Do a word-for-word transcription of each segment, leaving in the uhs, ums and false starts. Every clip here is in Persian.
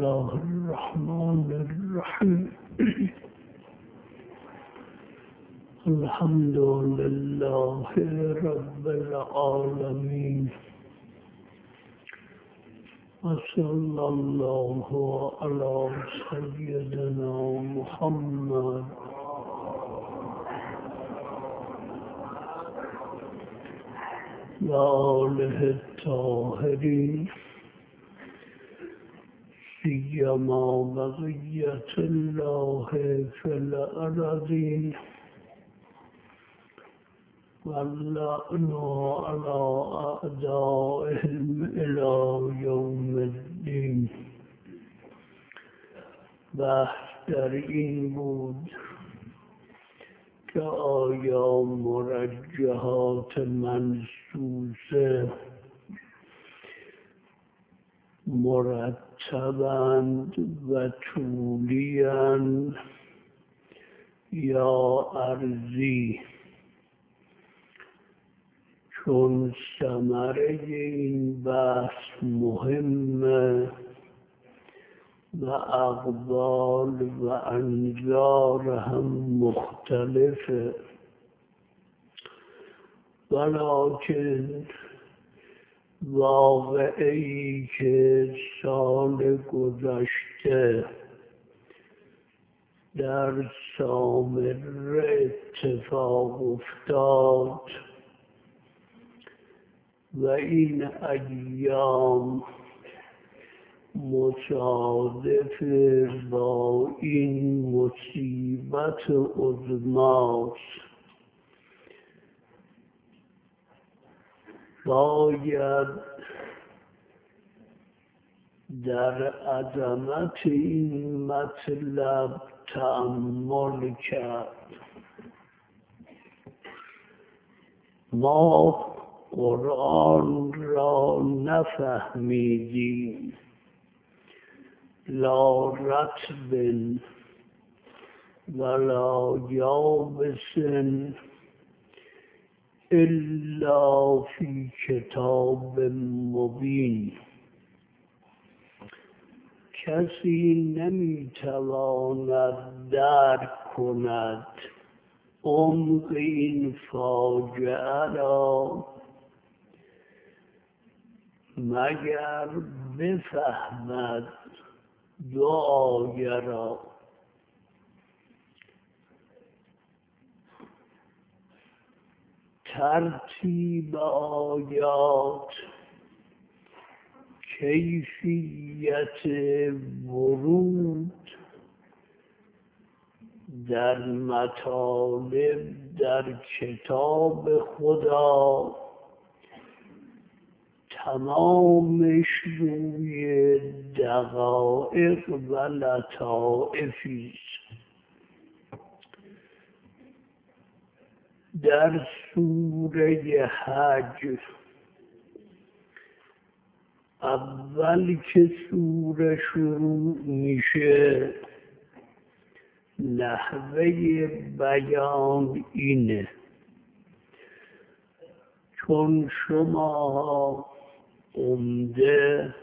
الله الرحمن الرحيم الحمد لله رب العالمين وصلى الله على سيدنا محمد وآله الطاهرين سيما بقية الله في الأرضين واللعنة على أعدائهم إلى يوم الدين. بحث در این بود که آیا مرجحات منصوصه مرتبند و طولی‌اند یا عرضی، چون ثمره این بحث مهمه و اقبال و انظار هم مختلفه، ولکن واقعی که سال گذشته در سامره اتفاق افتاد و این ایام مصادف با این مصیبت عظماست، باید در عظمت این مطلب تأمل کرد. ما قرآن را نفهمیدیم، لا رطب ولا یابس الا فی کتاب مبین. کسی نمیتواند درک کند عمق این فاجعه را مگر بفهمد دو آیه را. ترتیب آیات، کیفیت ورود در مطالب در کتاب خدا، تمامش روی دقایق و لطائفی است. در سوره حج اول که سوره شروع میشه نحوه بیان اینه: چون شما عمده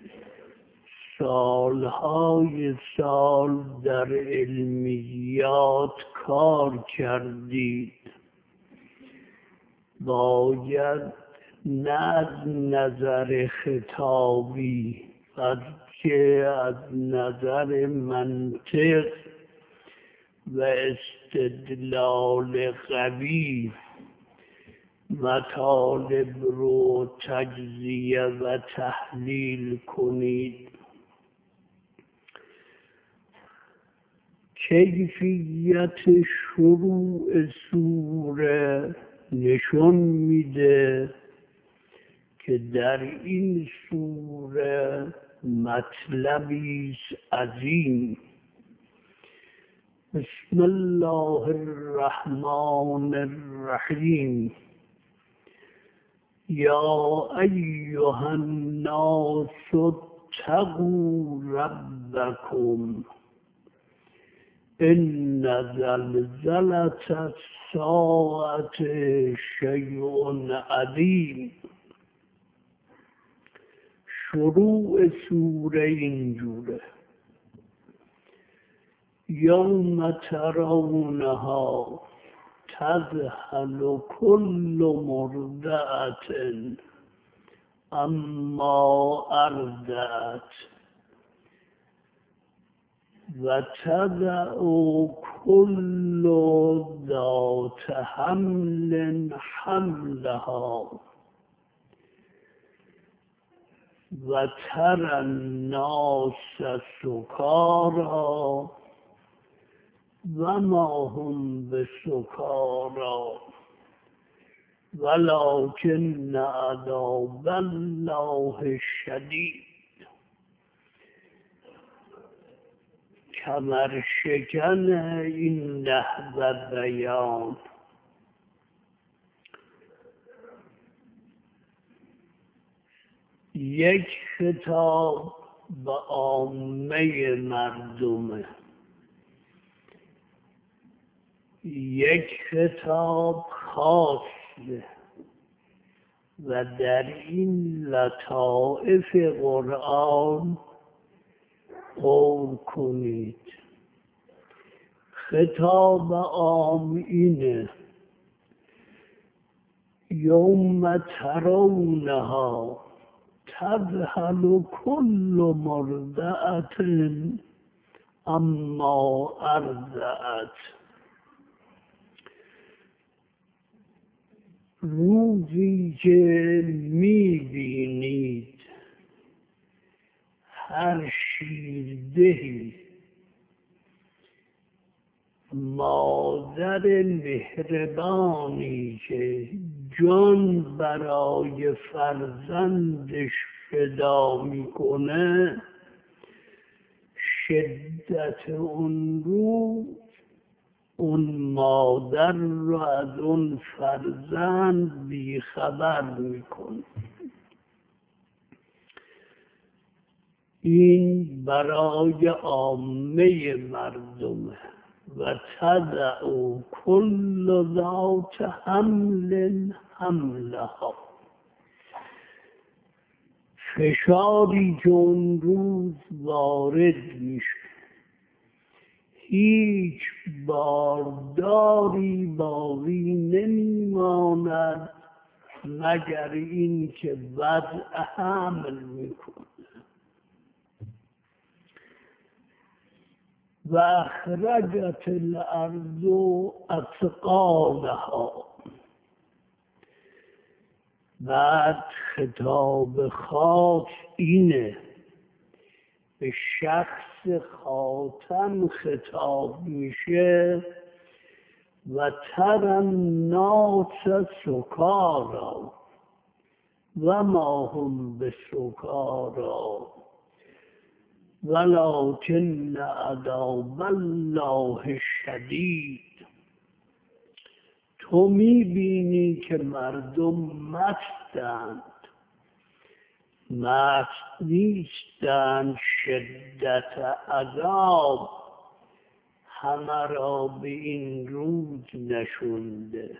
سالهای سال در علمیات کار کردید، باید نه از نظر خطابی بلکه از نظر منطق و استدلال قوی مطالب رو تجزیه و تحلیل کنید. کیفیت شروع سوره نشون میده که در این سوره مطلبی عظیم. بسم الله الرحمن الرحیم. یا ایها الناس اتقوا ربکم ان زلزلة الساعة شیء عظیم. شروع سوره اینجوره: یوم ترونها تذهل كل مرضعة اما ارضعت و تضع كل ذات حمل حملها و تری الناس سکاری و ما هم بسکاری ولکن عذاب الله شدید. کمرشکن این نحو بیان یک خطاب به عامه مردمه، یک خطاب خاصه و در این لطائف قرآن غور کنید. خطاب عام اینه: یوم ترونها تذهل كل مرضعة اما ارضعت. روزی که میبینید هر شیردهی مادر مهربانی که جان برای فرزندش فدا میکنه، شدت اون روز اون مادر رو از اون فرزند بیخبر میکنه. این برای عامه مردمه. و تضع كل ذات حمل حملها. فشاری که اون روز وارد میشه، هیچ بارداری باقی نمیماند مگر این که وضع حمل میکنه. و اخرجت الارض اثقالها. بعد خطاب خاص اینه، به شخص خاتم خطاب میشه: و تری الناس سکاری و ما هم بسکاری ولکن عذاب الله شدید. تو میبینی که مردم مستند، مست نیستند، شدت عذاب همه را به این روز نشونده.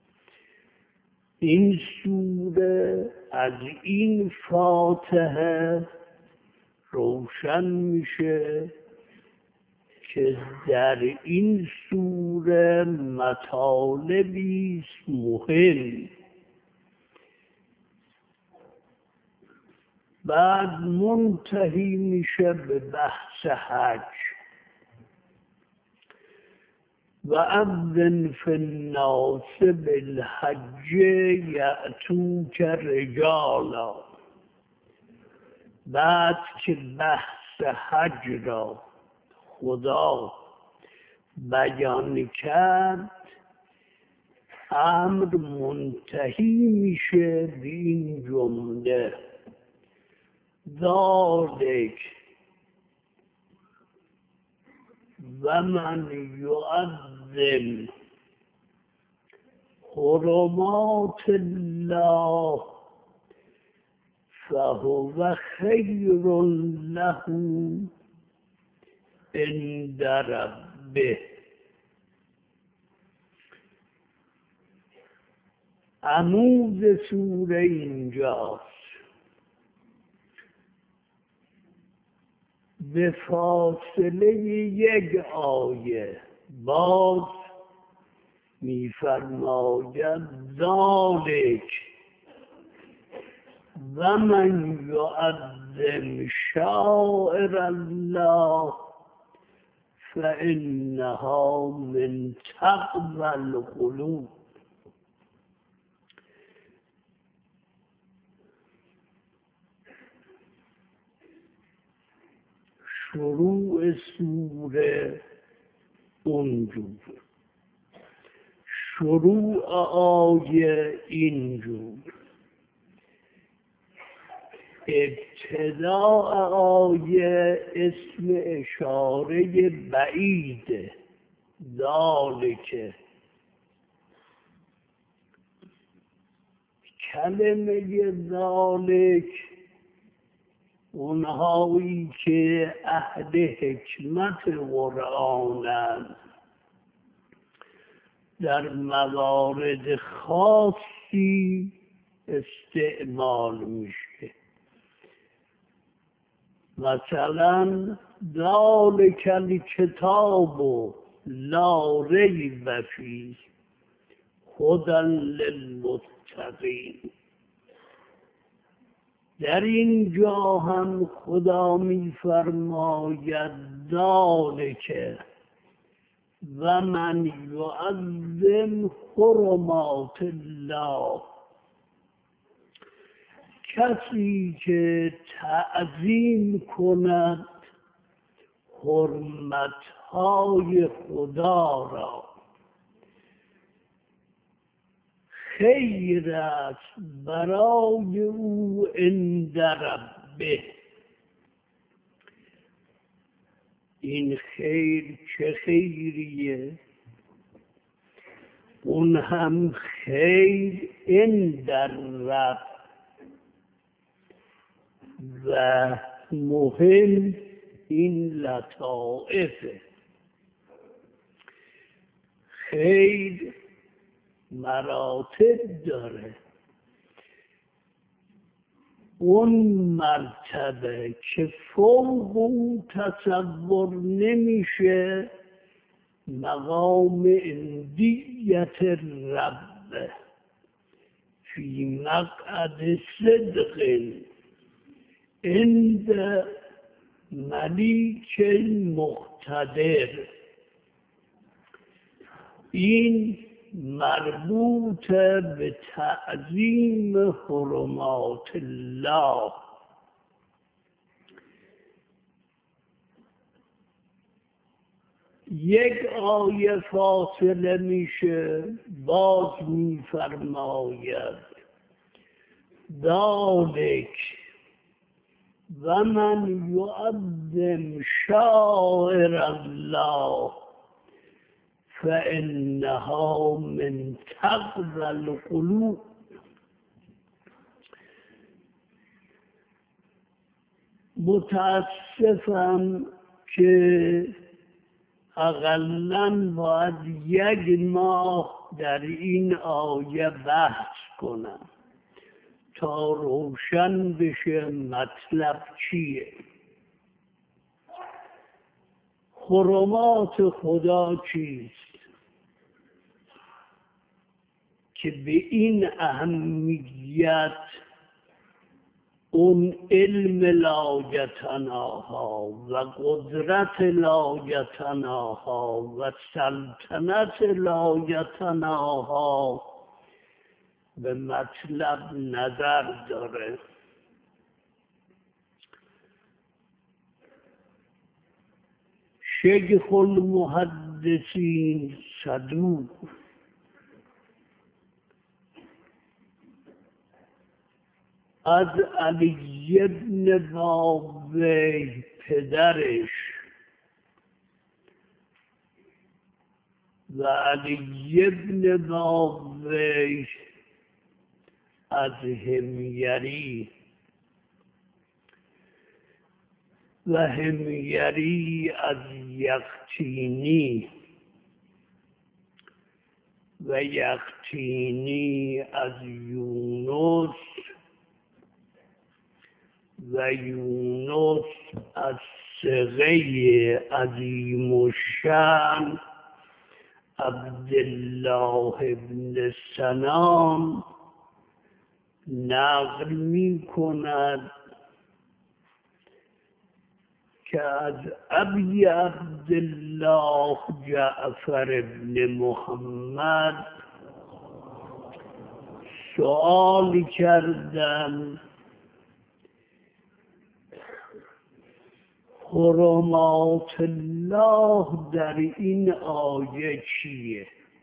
این سوره از این فاتحه روشن میشه که در این سوره مطالبی است مهم. بعد منتهی میشه به بحث حج: و اذن فی الناس بالحج یأتوک رجالا. بعد که بحث حج را خدا بیان کرد، امر منتهی میشه به این جمله: ذالک و من یعظم حرمات الله فهو خیر له عند ربه. عمود سوره اینجاست. به فاصله یک آیه باز می‌فرماید ذالک و من یعظم شعائر الله فإنها من تقوی القلوب. شروع سوره اونجور، شروع آیه اینجور، ابتداء آیه اسم اشاره بعیده ذالک. کلمه ذالک اونهایی که اهل حکمت قرآنند در موارد خاصی استعمال میشه. مثلا ذالک الکتاب لا ریب فیه هدی للمتقین. در اینجا هم خدا می‌فرماید ذالک و من یعظم حرمات الله. کسی که تعظیم کند حرمت‌های خدا را خیر است برای او عند ربه. این خیر چه خیریه؟ اون هم خیر عند رب. و مهم این لطائفه. خیر مراتب داره. اون مرتبه که فوق اون تصور نمیشه مقام اندیت رب فی مقعد صدق عند ملیک مقتدر. این مربوط به تعظیم حرمات الله. یک آیه فاصله میشه باز میفرماید ذالک و من یعظم شعائر الله فإنها من تقوی القلوب. متاسفم که اقلاً باید یک ماه در این آیه بحث کنم تا روشن بشه مطلب چیه. حرمات خدا چیست که به این اهمیت اون علم لایتناها و قدرت لایتناها و سلطنت لایتناها به مطلب نظر داره. شیخ المحدثین صدوق از علی ابن بابی پدرش و علی ابن بابی از همیری و همیری از یختینی و یختینی از یونس و یونس از ثقه عظیم الشأن عبدالله بن سنان نقل می کند که از ابی عبدالله جعفر بن محمد سؤال کردند حرمات الله در این آیه چیه؟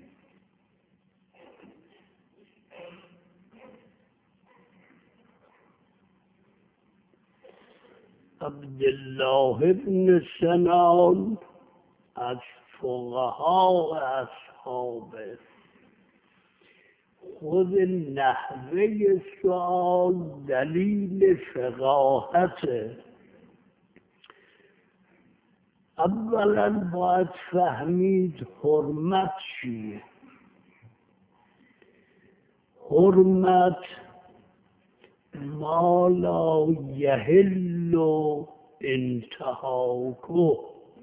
عبدالله بن سنان از فقها اصحابه خود نحوه سؤال دلیل فقاهته. اولا باید فهمید حرمت چیه. حرمت ما لا یحل انتهاکه،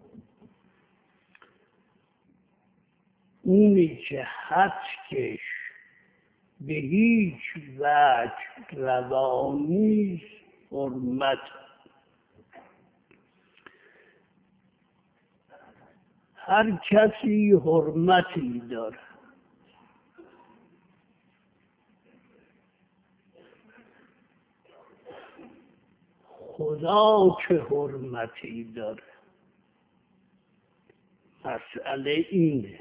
اونی که حدکش به هیچ وجه روا نیست حرمت. هر کسی حرمتی داره. خدا که حرمتی داره. مسئله اینه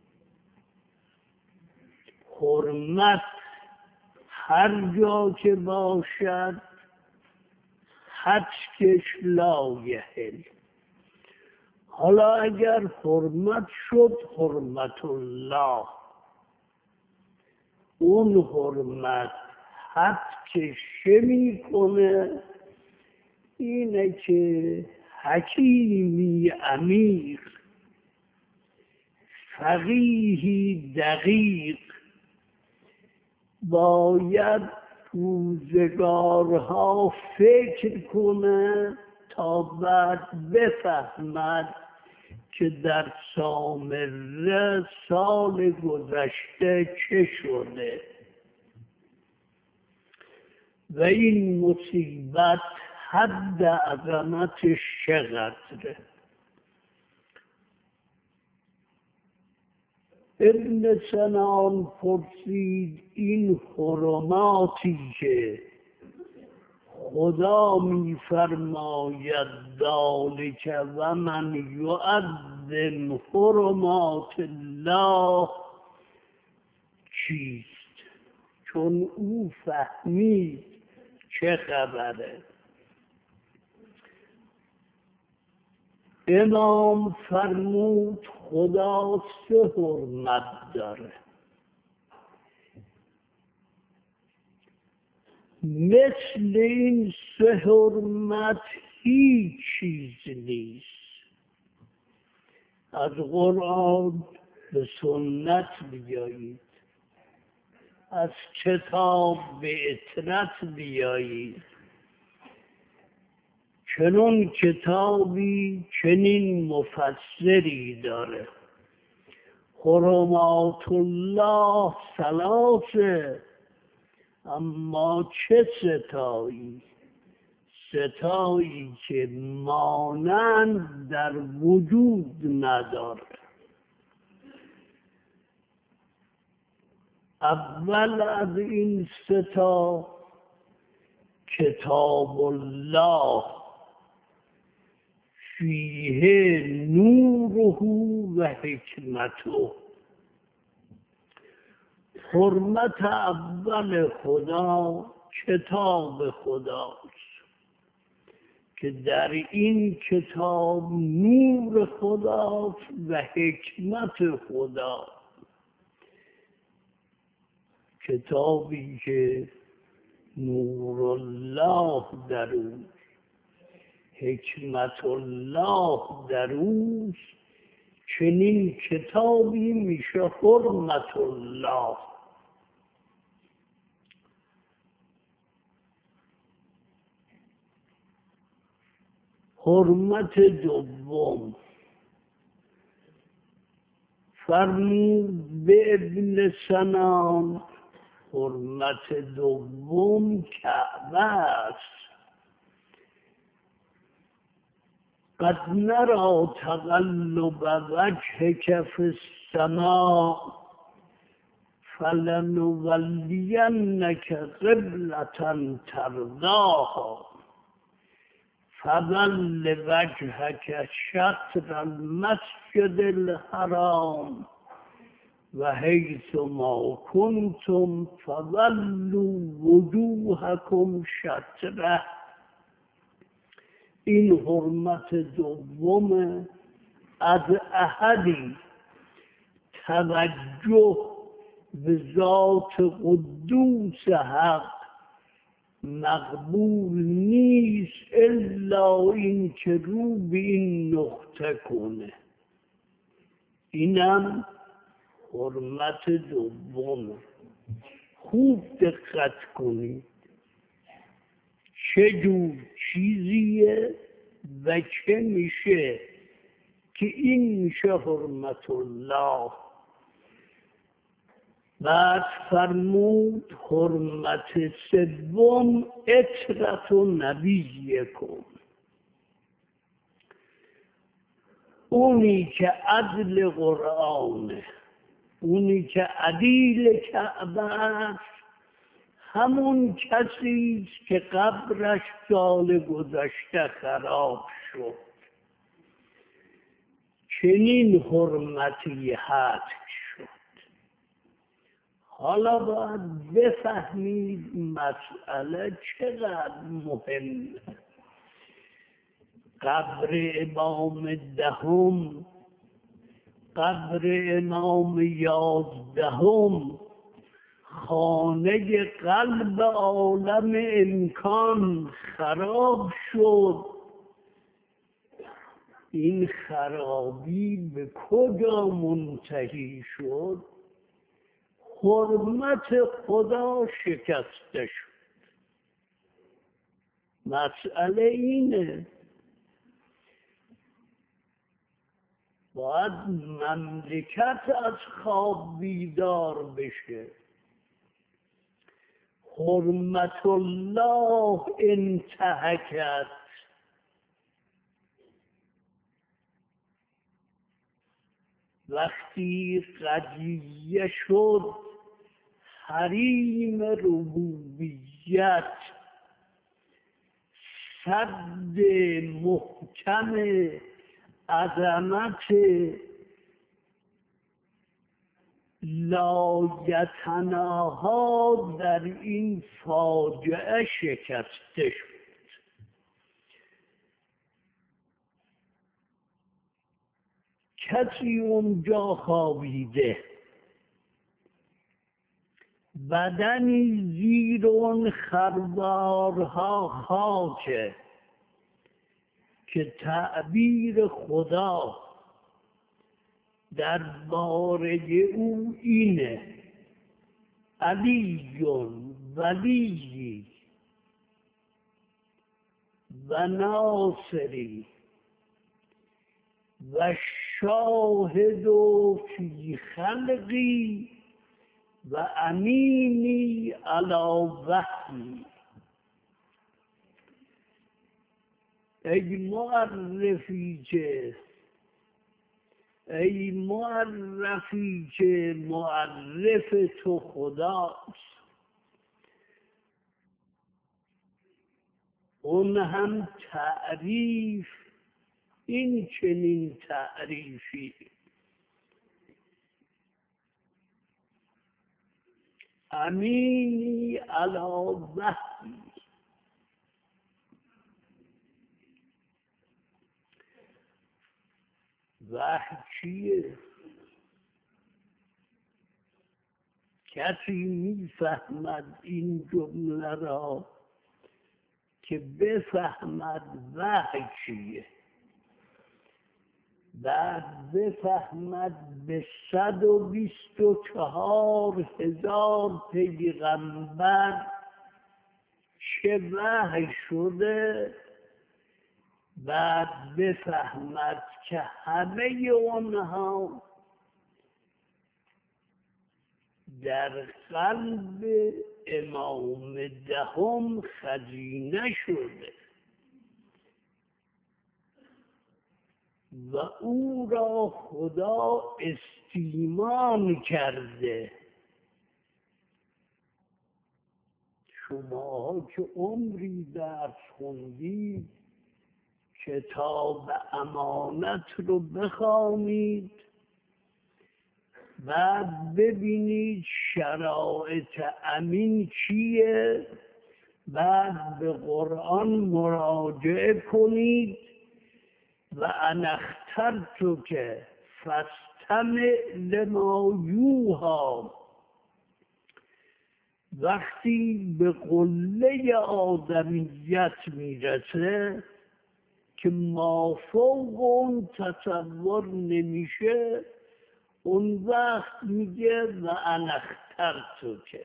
حرمت هر جا که باشد حدکش لا یحل. حالا اگر حرمت شد حرمت الله، اون حرمت حدکش چه میکنه؟ اینه که حکیمی امیر فقیهی دقیق باید روزگارها فکر کنه تا بعد بفهمد که در سامره سال گذشته چه شده و این مصیبت حد عظمتش چقدره. ابن سنان پرسید این حرماتی که خدا می فرماید ذالک و من یعظم حرمات الله چیست؟ چون او فهمید چه خبره. امام فرمود خدا سه حرمت داره. مثل این سه حرمت هیچ چیز نیست. از قرآن به سنت بیایید، از کتاب به اطرت بیایید. چنون کتابی چنین مفسری داره. حرمات الله ثلاثه، اما چه ستایی؟ ستایی که مانند در وجود نداره. اول از این ستا کتاب الله فیه نوره و حکمته. حرمت اول خدا کتاب خداست که در این کتاب نور خداست و حکمت خدا. کتابی که نور الله در اوست، حکمت الله در اوست، چنین کتابی میشه حرمت الله. حرمت دوم فرمود به ابن سنان حرمت دوم کعبه است. قد نرى تقلب وجهك في السماء فلنولینك قبلة ترضاها فول وجهك شطر المسجد الحرام و حیث ما کنتم فولوا وجوهکم شطره. این حرمت دوم از احدی توجه به ذات قدوس حق مقبول نیست الا این که رو به این نقطه کنه. اینم حرمت دوم. خوب دقت کنید چه جور چیزیه و چه میشه که این میشه حرمت الله. بعد فرمود حرمت سوم اطرت و نبیکم، اونی که عدل قرآنه، اونی که عدیل کعبه است، همون کسیست که قبرش سال گذشته خراب شد. چنین حرمتی حد شد. حالا باید بفهمید مسئله چقدر مهمه. قبر امام دهم، قبر امام یازدهم، خانه قلب عالم امکان خراب شد. این خرابی به کجا منتهی شد؟ حرمت خدا شکسته شد. مسئله اینه باید مملکت از خواب بیدار بشه. حرمت الله انتهکت. وقتی قضیه شد حریم ربوبیت، صد محکم عظمت لایتناها در این فاجعه شکسته شد. کسی اونجا خوابیده، بدنی زیر اون خروارها خاکه که تعبیر خدا در باره او اینه: علیون ولی و ناصری و شاهد فی خلقی و امینی علی وحی. ای معرفی که ای معرفی که معرف تو خداست، اون هم تعریف این چنین تعریفی: امینی علی وحی. وحی چیه؟ کسی میفهمد این جمله را که بفهمد وحی چیه، بعد بفهمد به صد و بیست و چهار هزار پیغمبر چه وحی شده بعد بفهمد که همه اونها در قلب امام دهم خزینه شده و او را خدا استیمان کرده. شما که عمری درس خوندید کتاب امانت رو بخوانید، بعد ببینید شرایط امین چیه، بعد به قرآن مراجعه کنید و انا اخترتک فاستمع لما یوحی. وقتی به قله آدمیت میرسه که مافوق اون تصور نمیشه، اون وقت میگه و انا اخترتک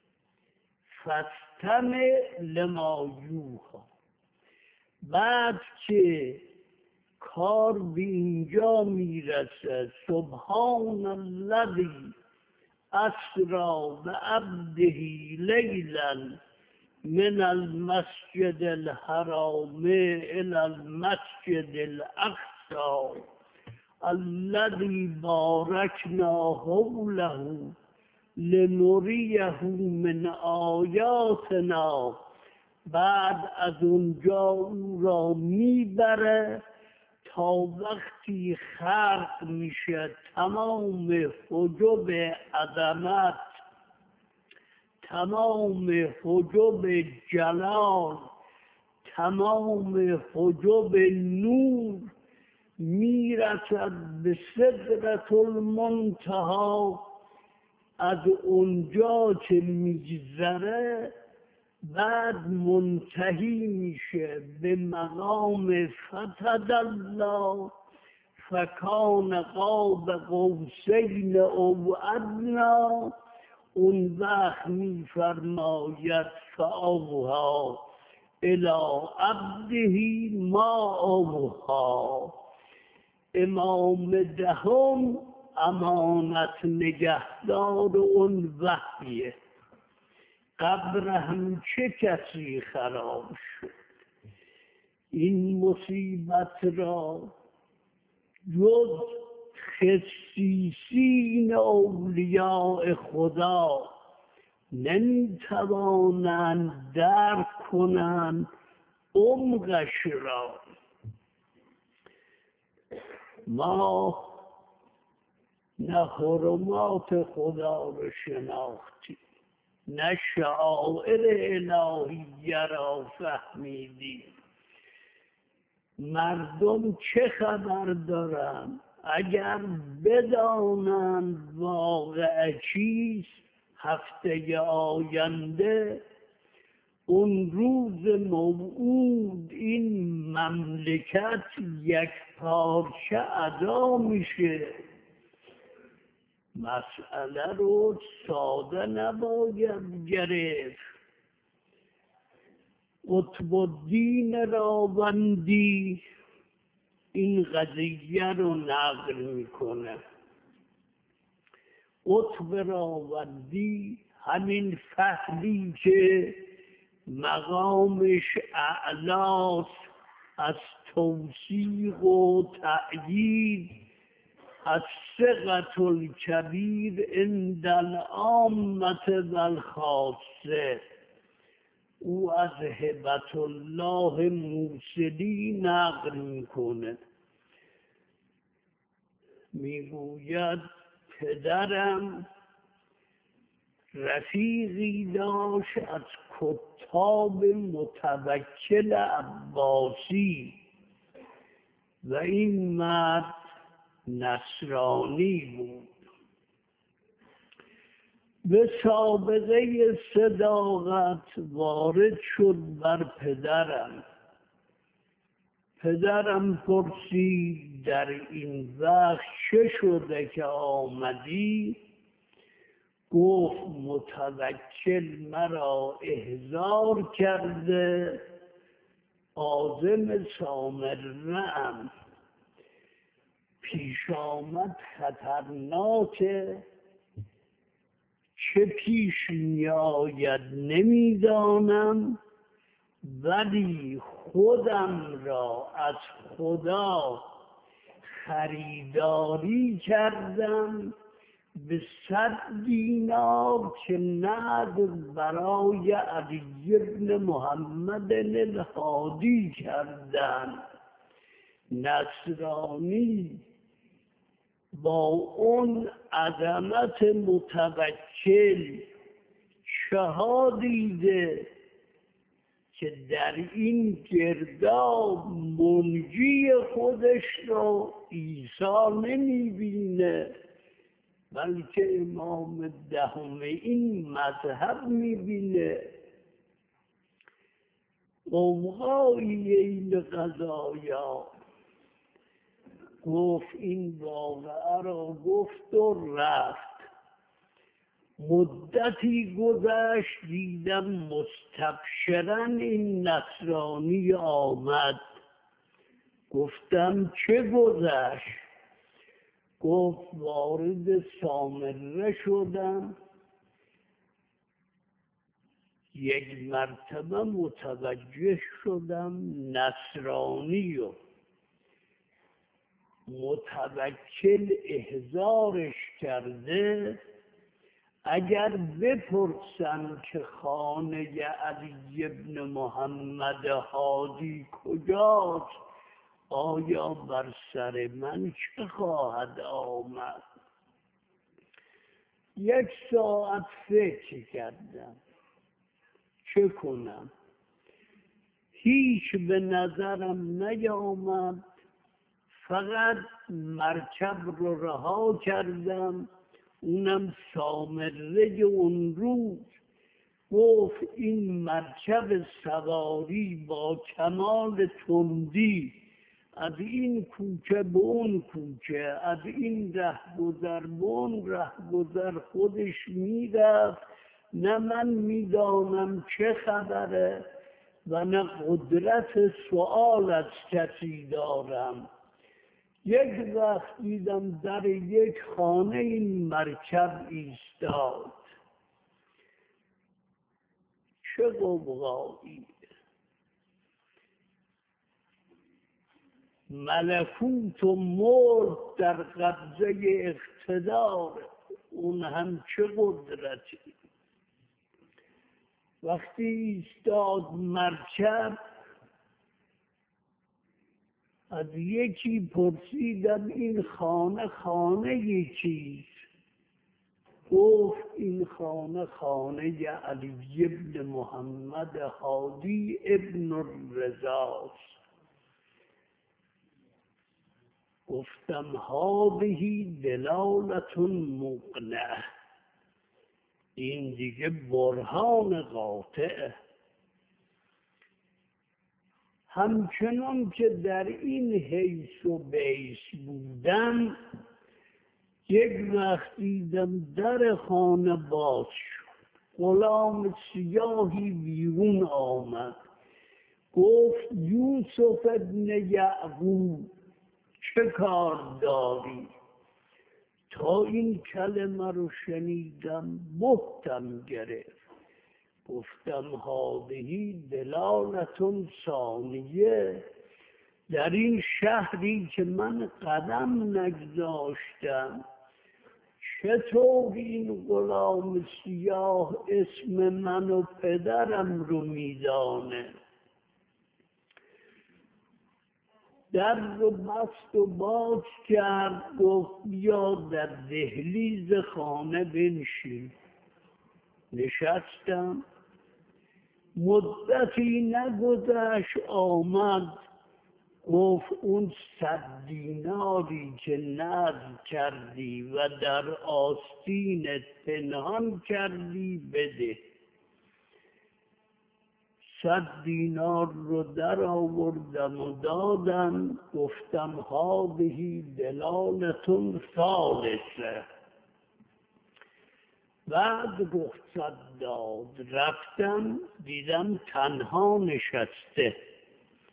فاستمع لما یوحی. بعد که کار به اینجا میرسه سبحان الذی اسری بعبده لیلا من المسجد الحرام الى المسجد الاقصی الذي باركنا حوله لنريه من آیاتنا. بعد از اونجا او را میبره تا وقتی خرق میشه تمام حجب عظمت، تمام حجب جلال، تمام حجب نور، میرسد به سدرة المنتهی. از اونجا که میگذره بعد منتهی میشه به مقام فتدلی فکان قاب قوسین او ادنی. اون وقت میفرماید فاوحی الی عبده ما اوحی. امام دهم امانت نگهدار اون وحیه. قبر هم چه کسی خراب شد. این مصیبت را جز خصیصین اولیاء خدا نمیتوانند درک کنند عمقش را. ما نه حرمات خدا رو شناختیم، نه شعائر الهیه را فهمیدیم. مردم چه خبر دارند؟ اگر بدانند واقع چیست، هفته آینده اون روز موعود این مملکت یک پارچه ادا میشه. مسئله رو ساده نباید گرفت. قطب الدین راوندی این قضیه رو نقل میکنه. قطب راوندی همین فهمی که مقامش اعلاست از توثیق و تأیید، از ثقة الکبیر عند العامة و الخاصه. او از هبت الله موصلی نقل میکنه، میگوید پدرم رفیقی داشت از کتاب متوکل عباسی و این مرد نصرانی بود. به سابقه صداقت وارد شد بر پدرم. پدرم پرسید در این وقت چه شده که آمدی؟ گفت متوکل مرا احضار کرده عازم سامره‌ام. پیش آمد خطرناکه، چه پیش می آید نمیدانم، ولی خودم را از خدا خریداری کردم به صد دینار که نذر برای علی بن محمد الهادی کردن. نصرانی با اون عظمت متوکل چها دیده که در این گرداب منجی خودش رو عیسی نمیبینه، بلکه امام دهم این مذهب میبینه. قوم‌های این قضایا گفت این واقعه را گفت و رفت. مدتی گذشت دیدم مستبشرا این نصرانی آمد. گفتم چه گذشت؟ گفت وارد سامره شدم، یک مرتبه متوجه شدم نصرانی و متوکل احضارش کرده. اگر بپرسم که خانه علی بن محمد هادی کجاست، آیا بر سر من چه خواهد آمد؟ یک ساعت فکر کردم چه کنم. هیچ به نظرم نیامد، فقط مرکب رو رها کردم. اونم سامره اون روز گفت این مرکب سواری با کمال تندی از این کوچه به اون کوچه، از این ره گذر به اون ره گذر خودش میرفت، نه من میدانم چه خبره و نه قدرت سؤال از کسی دارم. یک وقت دیدم در یک خانه این مرکب ایستاد. چه غوغایی! ملکوت و ملک در قبضه اقتدار، اون هم چه قدرتی! وقتی ایستاد مرکب، از یکی پرسیدم این خانه خانه چیست؟ گفت این خانه خانه علی بن محمد هادی ابن الرضاست. گفتم هذه دلالة مقنعة، این دیگه برهان قاطعه. همچنان که در این حیث و بیس بودم، یک وقت دیدم در خانه باز شد. غلام سیاهی بیرون آمد. گفت یوسف ابن یعقوب چه کار داری؟ تا این کلمه رو شنیدم بهتم گرفت. گفتم هذه دلالة ثانیه، در این شهری که من قدم نگذاشتم چطور این غلام سیاه اسم من و پدرم رو میدانه؟ در رو بست و باز کرد. گفت بیا در دهلیز خانه بنشین. نشستم. مدتی نگذشت آمد. گفت اون صد دیناری که نذر کردی و در آستینت پنهان کردی بده. صد دینار رو در آوردم و دادم. گفتم هذه دلالة ثالثه. بعد رخصت داد. رفتم دیدم تنها نشسته.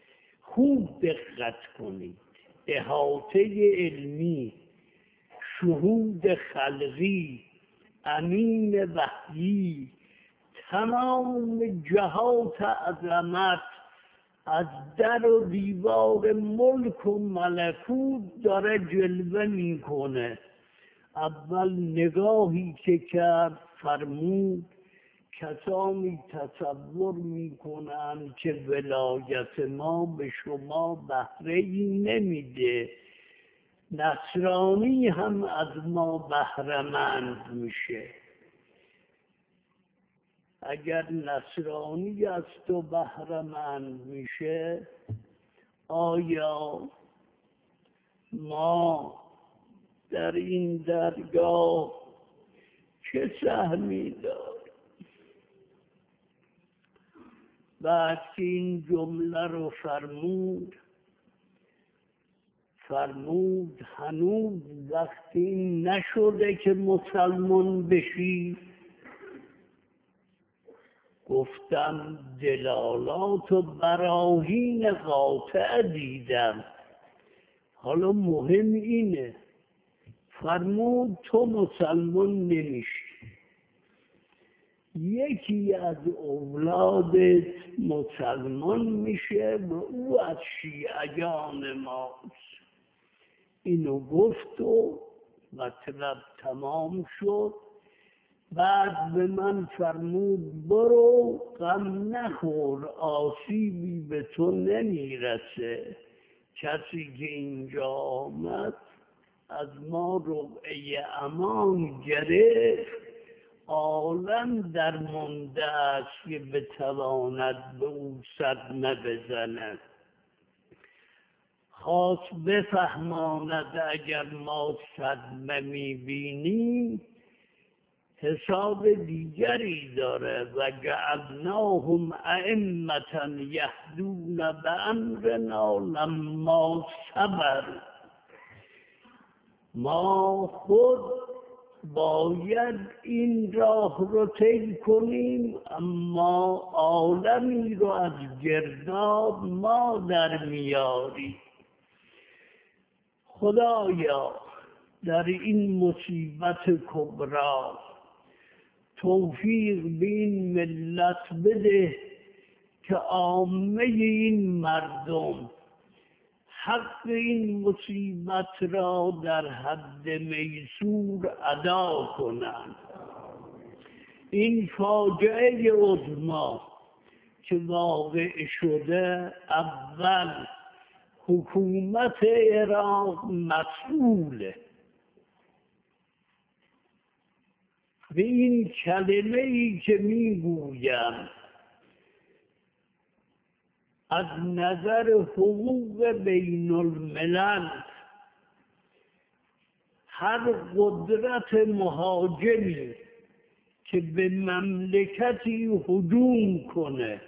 خوب دقت کنید. احاطه علمی، شهود خلقی، امین وحیی، تمام جهات عظمت از در و دیوار ملک و ملکوت داره جلوه میکنه. اول نگاهی که کرد فرمود کسانی تصور میکنند که ولایت ما به شما بهره‌ای نمیده، نصرانی هم از ما بهره‌مند میشه. اگر نصرانی از تو بهره‌مند میشه، آیا ما در این درگاه چه سهمی داریم؟ بعد که این جمله رو فرمود فرمود هنوز وقتی نشده که مسلمان بشی. گفتم دلالات و براهین قاطع دیدم، حالا مهم اینه. فرمود تو مسلمان نمیشی، یکی از اولادت مسلمان میشه و او از شیعیان ماست. اینو گفت و مطلب تمام شد. بعد به من فرمود برو غم نخور، آسیبی به تو نمیرسه. کسی که اینجا آمد از ما ربعه امان گرفت، عالم در منده است که بتواند به او صدمه بزند. خواست بفهماند اگر ما صدمه میبینیم حساب دیگری داره. و جعلناهم ائمة یهدون بامرنا لما صبروا. ما خود باید این راه رو طی کنیم، اما عالمی رو از گرداب ما در میاریم. خدایا در این مصیبت کبرا توفیق به این ملت بده که عامه این مردم حق این مصیبت را در حد میسور ادا کنند. این فاجعه عظما که واقع شده، اول حکومت عراق مسئوله. به این کلمه ای که میگویم از نظر حقوق بین الملل، هر قدرت مهاجمی که به مملکتی هجوم کنه،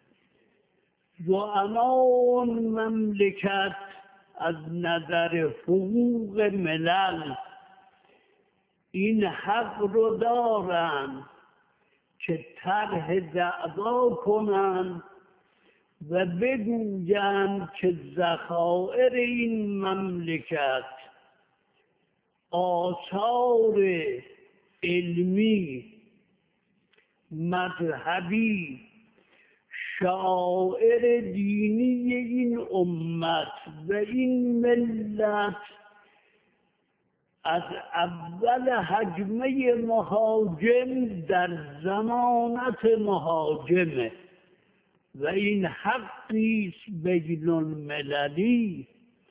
زعما اون مملکت از نظر حقوق ملل این حق رو دارن که طرح دعوا کنن و بگویند که ذخایر این مملکت، آثار علمی، مذهبی، شعائر دینی این امت و این ملت از اول هجمه مهاجم در ضمانت مهاجمه و این حقی است بین المللی.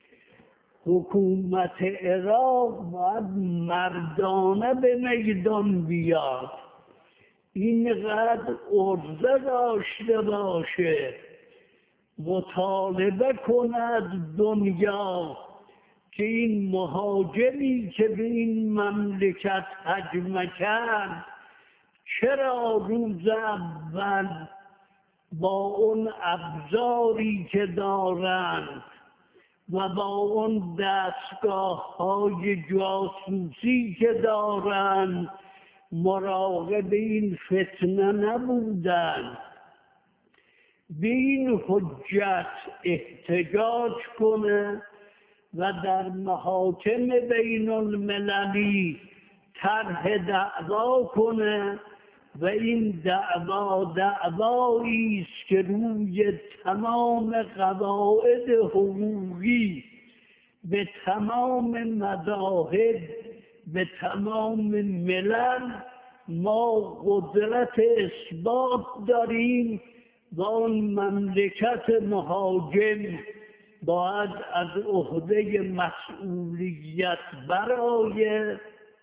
حکومت عراق باید مردانه به میدان بیاد، اینقدر عرضه داشته باشه، مطالبه کند دنیا که این مهاجمی که به این مملکت هجمه کرد چرا روز اول با اون ابزاری که دارند و با اون دستگاه های جاسوسی که دارند مراقب این فتنه نبودند. به این حجت احتجاج کنه و در محاکم بین المللی طرح دعوا کنه و این دعوا دعوایی است که روی تمام قواعد حقوقی به تمام مذاهب به تمام ملل ما قدرت اثبات داریم و اون مملکت مهاجم باید از عهده مسئولیت برآید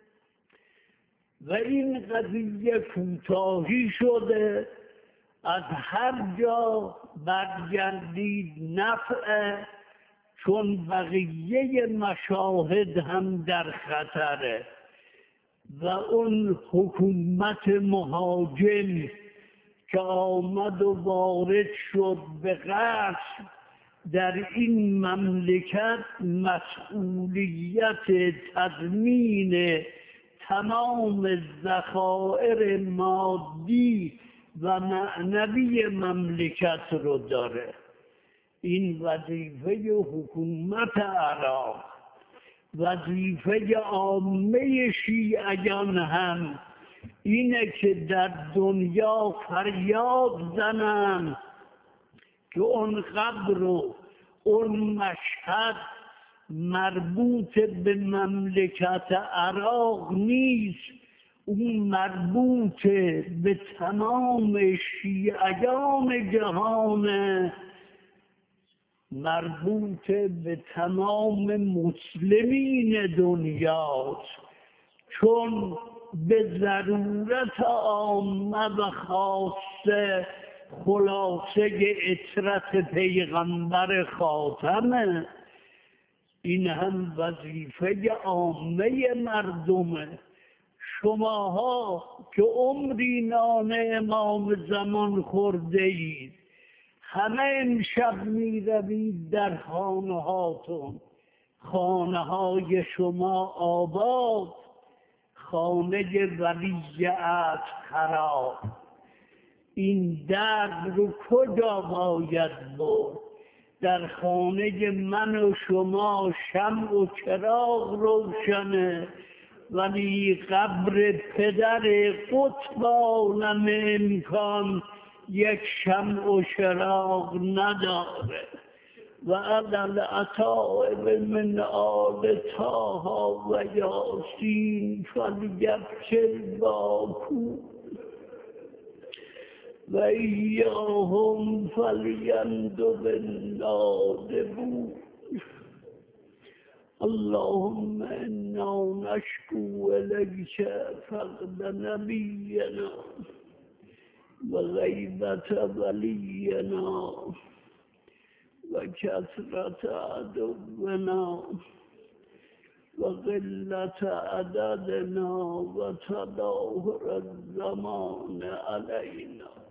و این قضیه کوتاهی شده، از هر جا برگردید نفعه، چون بقیه مشاهد هم در خطره و اون حکومت مهاجم که آمد و وارد شد به قصد در این مملکت مسئولیت تضمین تمام ذخایر مادی و معنوی مملکت رو داره. این وظیفه حکومت عراق، وظیفه عامه شیعیان هم اینه که در دنیا فریاد زنن که اون قبر و اون مشهد مربوط به مملکت عراق نیست، اون مربوط به تمام شیعیان جهانه، مربوط به تمام مسلمین دنیاست، چون به ضرورت عامه و خاصه خلاصه اطرت پیغمبر خاتمه. این هم وظیفه عامه مردمه. شماها که عمری نان امام زمان خورده اید، همه امشب می روید در خانه هاتون، خانه های شما آباد، خانه ولی عهد خراب. این درد رو کجا باید برد؟ در خانه من و شما شمع و چراغ روشنه، ولی قبر پدر قطب عالم امکان یک شمع و چراغ نداره. و عدل عطائب من آل طه و یاسین فلیبکر باکو و ایاهم فلیندب النادبون. اللهم انا نشکو الیک فقد نبینا و غیبت ولینا و کثرت عدونا و قلت عددنا و تظاهر الزمان علینا.